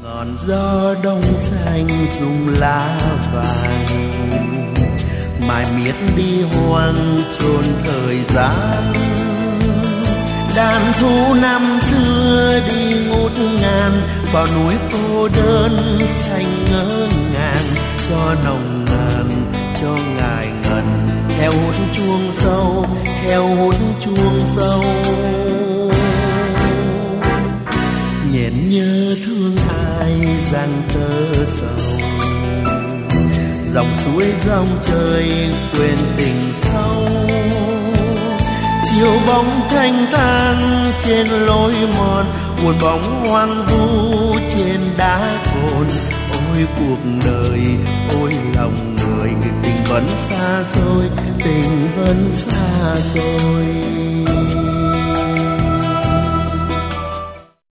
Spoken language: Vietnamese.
ngọn gió đông xanh rung lá vàng, mãi miết đi hoang chôn thời gian. Đàn thu năm xưa đi ngút ngàn, vào núi cô đơn xanh ngỡ ngàng, cho nồng nàn cho ngài ngần, theo hút chuông sâu, theo hút chuông sâu. Nhện nhớ thương ai giang tơ sầu, dòng suối dòng trời quên tình sâu. Chiều bóng thanh thang trên lối mòn, buồn bóng hoang vu trên đá cồn. Ôi cuộc đời, ôi lòng người, tình vẫn xa xôi, tình vẫn xa xôi.